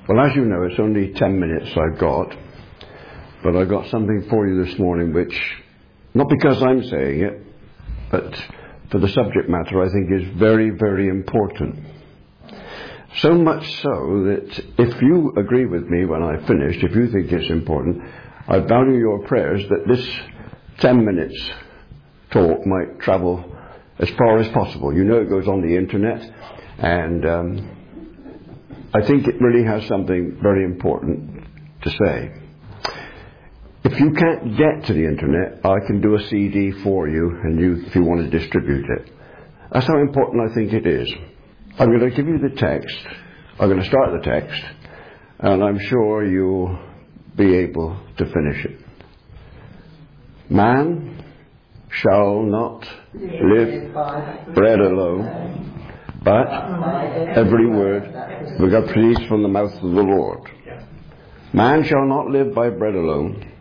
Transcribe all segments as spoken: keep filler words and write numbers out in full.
Well, as you know, it's only ten minutes I've got, but I've got something for you this morning which, not because I'm saying it, but for the subject matter, I think is very, very important. So much so that if you agree with me when I've finished, if you think it's important, I value your prayers that this ten minutes talk might travel as far as possible. You know it goes on the internet, and um, I think it really has something very important to say. If you can't get to the internet, I can do a C D for you, and you, if you want to distribute it. That's how important I think it is. I'm going to give you the text. I'm going to start the text, and I'm sure you'll be able to finish it. Man shall not live by bread alone, but every word that proceeds from the mouth of the Lord. Man shall not live by bread alone,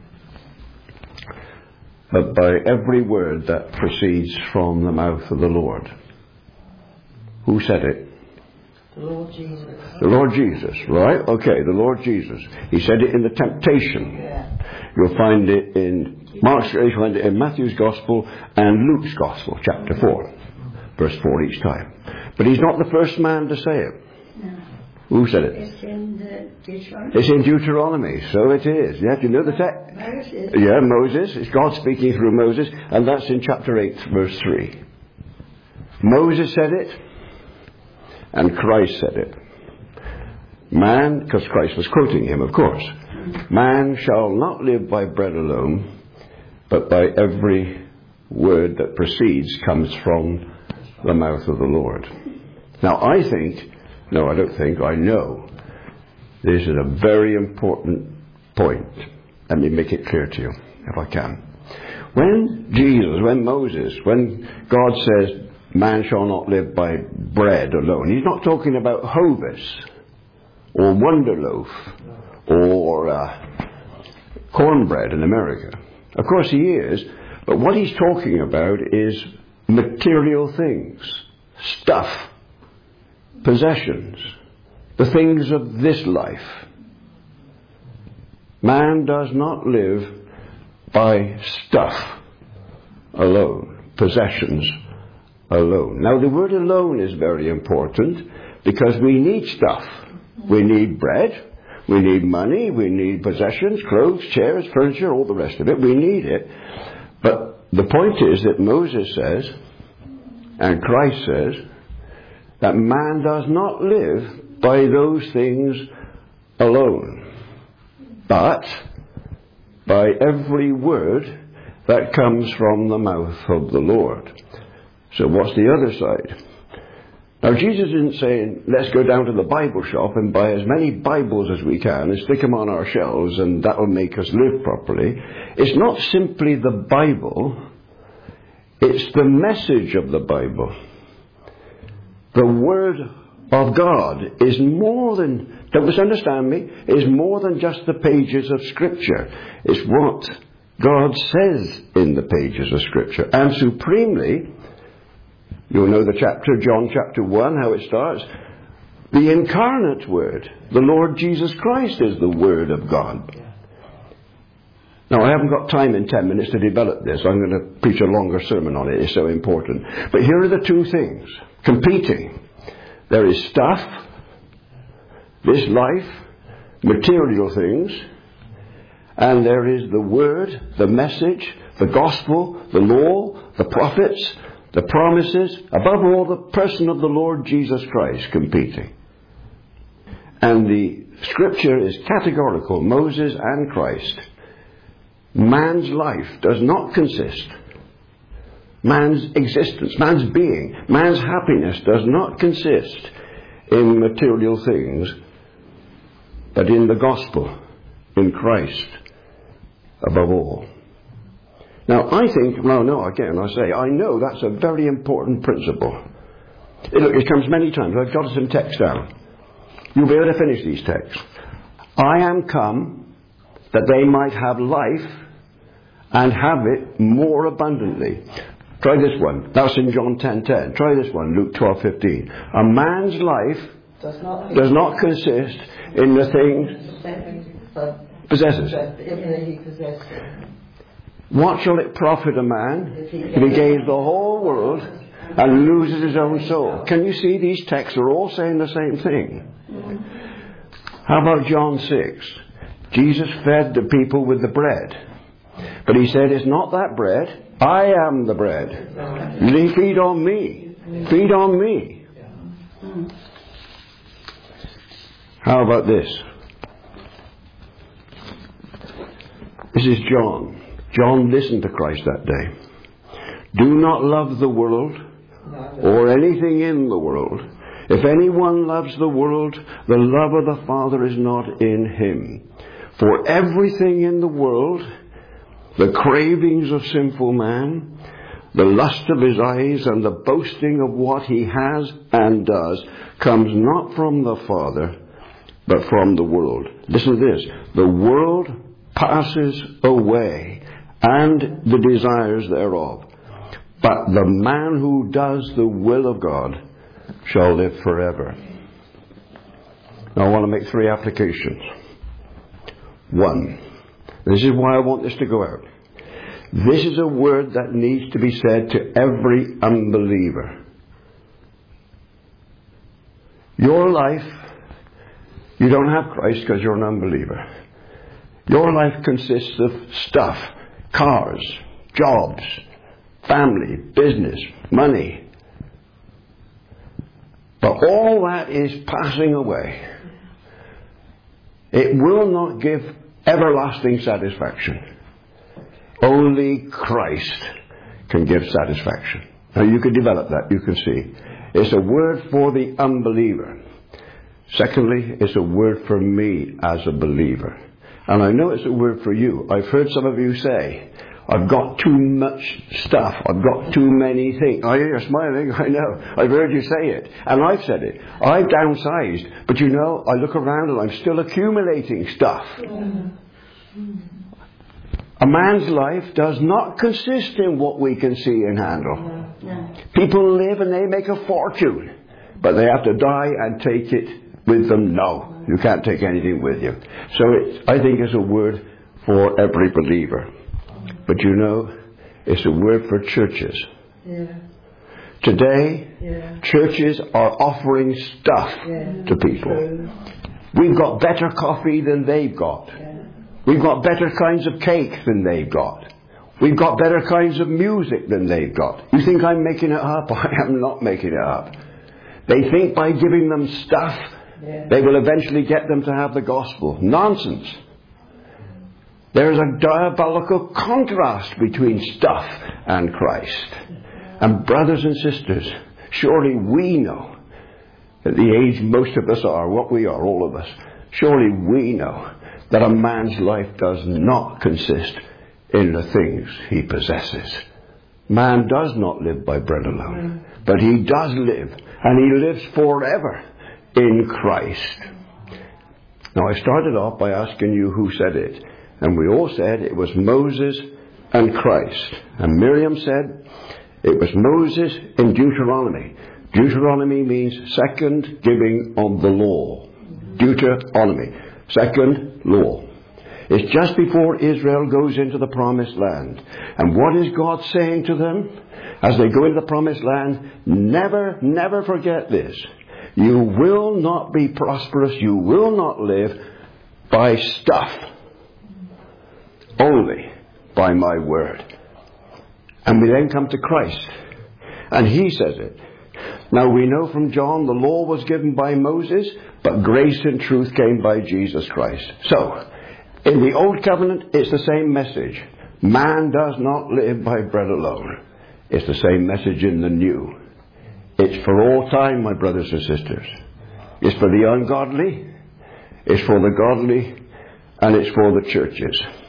but by every word that proceeds from the mouth of the Lord. Who said it? The Lord Jesus. The Lord Jesus, right? Okay, the Lord Jesus. He said it in the temptation. Yeah. You'll find it in Mark's, you'll find it in Matthew's Gospel and Luke's Gospel, chapter four, verse four each time. But he's not the first man to say it. No. Who said it? It's in the Deuteronomy. It's in Deuteronomy, so it is. Yeah, do you know the text? Moses. Yeah, Moses. It's God speaking through Moses, and that's in chapter eight, verse three. Moses said it, and Christ said it. Man, because Christ was quoting him, of course. Man shall not live by bread alone, but by every word that proceeds, comes from the mouth of the Lord. Now, I think, no, I don't think, I know, this is a very important point. Let me make it clear to you, if I can. When Jesus, when Moses, when God says, man shall not live by bread alone, he's not talking about Hovis or Wonder Loaf or uh, cornbread in America. Of course he is, but what he's talking about is material things, stuff, possessions, the things of this life. Man does not live by stuff alone, possessions alone. Now the word alone is very important because we need stuff. We need bread, we need money, we need possessions, clothes, chairs, furniture, all the rest of it. We need it. But the point is that Moses says, and Christ says, that man does not live by those things alone, but by every word that comes from the mouth of the Lord. So what's the other side? Now Jesus isn't saying, let's go down to the Bible shop and buy as many Bibles as we can and stick them on our shelves and that will make us live properly. It's not simply the Bible, it's the message of the Bible. The Word of God is more than, don't misunderstand me, is more than just the pages of Scripture. It's what God says in the pages of Scripture. And supremely, you'll know the chapter, John chapter one, how it starts. The incarnate Word, the Lord Jesus Christ, is the Word of God. Now, I haven't got time in ten minutes to develop this. I'm going to preach a longer sermon on it. It's so important. But here are the two things competing. There is stuff, this life, material things, and there is the Word, the message, the gospel, the law, the prophets, the promises, above all, the person of the Lord Jesus Christ competing. And the Scripture is categorical, Moses and Christ. Man's life does not consist, man's existence, man's being, man's happiness does not consist in material things, but in the gospel, in Christ, above all. Now, I think, well, no, again, I say, I know that's a very important principle. It, look, it comes many times. I've jotted some text down. You'll be able to finish these texts. I am come that they might have life and have it more abundantly. Try this one. That's in John ten ten. Try this one, Luke twelve fifteen. A man's life Does not, does not consist in the things possesses. If he possesses. What shall it profit a man if he gains the whole world and loses his own soul? Can you see these texts are all saying the same thing? How about John six? Jesus fed the people with the bread. But he said, it's not that bread. I am the bread. They feed on me. Feed on me. How about this? This is John. John listened to Christ that day. Do not love the world or anything in the world. If anyone loves the world, the love of the Father is not in him. For everything in the world, the cravings of sinful man, the lust of his eyes, and the boasting of what he has and does, comes not from the Father, but from the world. Listen to this. The world passes away, and the desires thereof. But the man who does the will of God shall live forever. Now I want to make three applications. One. This is why I want this to go out. This is a word that needs to be said to every unbeliever. Your life, you don't have Christ because you're an unbeliever. Your life consists of stuff, cars, jobs, family, business, money. But all that is passing away. It will not give everlasting satisfaction. Only Christ can give satisfaction. Now you can develop that, you can see. It's a word for the unbeliever. Secondly, it's a word for me as a believer. And I know it's a word for you. I've heard some of you say, I've got too much stuff. I've got too many things. I hear you smiling, I know. I've heard you say it. And I've said it. I've downsized. But you know, I look around and I'm still accumulating stuff. A man's life does not consist in what we can see and handle. People live and they make a fortune. But they have to die and take it with them. No, you can't take anything with you. So it, I think it's a word for every believer. But you know, it's a word for churches. Yeah. Today, Yeah. churches are offering stuff Yeah. to people. True. We've got better coffee than they've got. Yeah. We've got better kinds of cake than they've got. We've got better kinds of music than they've got. You think I'm making it up? I am not making it up. They think by giving them stuff, Yeah. they will eventually get them to have the gospel. Nonsense. There is a diabolical contrast between stuff and Christ. And brothers and sisters, surely we know, at the age most of us are, what we are, all of us, surely we know that a man's life does not consist in the things he possesses. Man does not live by bread alone, but he does live, and he lives forever in Christ. Now I started off by asking you who said it, and we all said it was Moses and Christ. And Miriam said it was Moses in Deuteronomy. Deuteronomy means second giving of the law. Deuteronomy, second law. It's just before Israel goes into the promised land. And what is God saying to them as they go into the promised land? Never, never forget this. You will not be prosperous. You will not live by stuff. Only by my word. And we then come to Christ. And he says it. Now we know from John the law was given by Moses, but grace and truth came by Jesus Christ. So, in the Old Covenant, it's the same message. Man does not live by bread alone. It's the same message in the New. It's for all time, my brothers and sisters. It's for the ungodly, it's for the godly, and it's for the churches.